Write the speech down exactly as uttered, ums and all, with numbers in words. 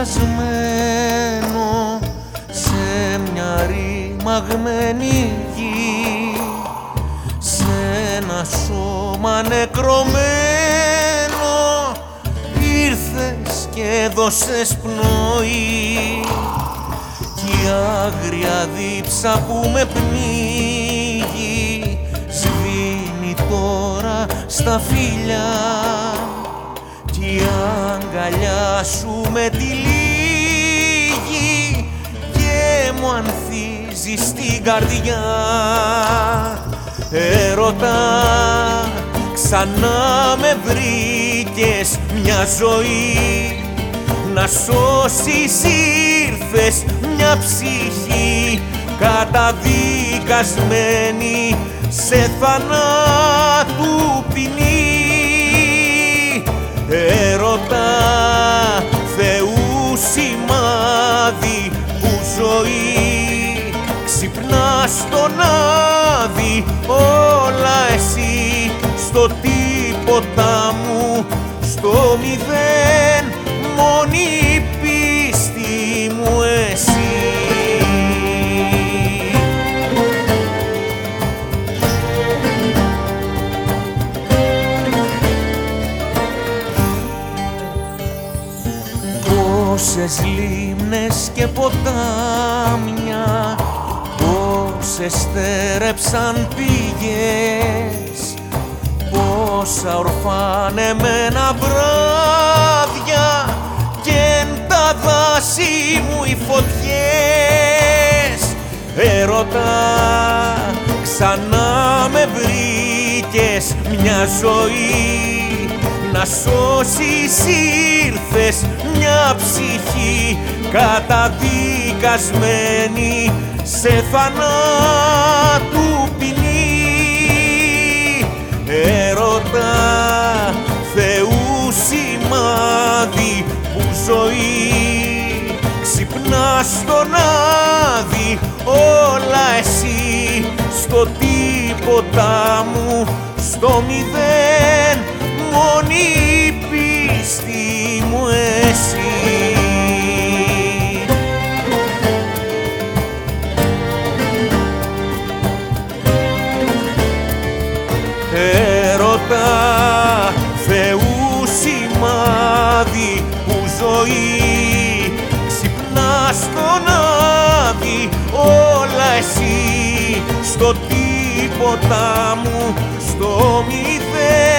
χασμένο σε μια ρημαγμένη γη, σε ένα σώμα νεκρωμένο ήρθες και δώσες πνοή, κι η άγρια δίψα που με πνίγει σβήνει τώρα στα φιλιά, κι η αγκαλιά σου με τυλίγει και μου ανθίζει στην καρδιά. Έρωτα, ξανά με βρήκες μια ζωή να σώσεις, ήρθες μια ψυχή καταδικασμένη σε θανάτου ποινή. Έρωτα, Θεού σημάδι που ζωή ξυπνά στον άδει, όλα εσύ στο τίποτα μου, στο μηδέν μόνη η πίστη μου εσύ. Πόσες λίμνες και ποτάμια, πόσες στέρεψαν πηγές, πόσα ορφανεμένα βράδια κι εν τα δάση μου οι φωτιές. Έρωτα, ξανά με βρήκες μια ζωή να σώσεις, ήρθες μια ψυχή καταδικασμένη σε θανάτου ποινή. Έρωτα, Θεού σημάδι που ζωή ξυπνά στον άδει, όλα εσύ στο τίποτα μου, στο μηδέν μόνη η πίστη μου εσύ. Έρωτα, Θεού σημάδι που ζωή ξυπνά στον άδει, όλα εσύ στο τίποτα μου, στο μηδέν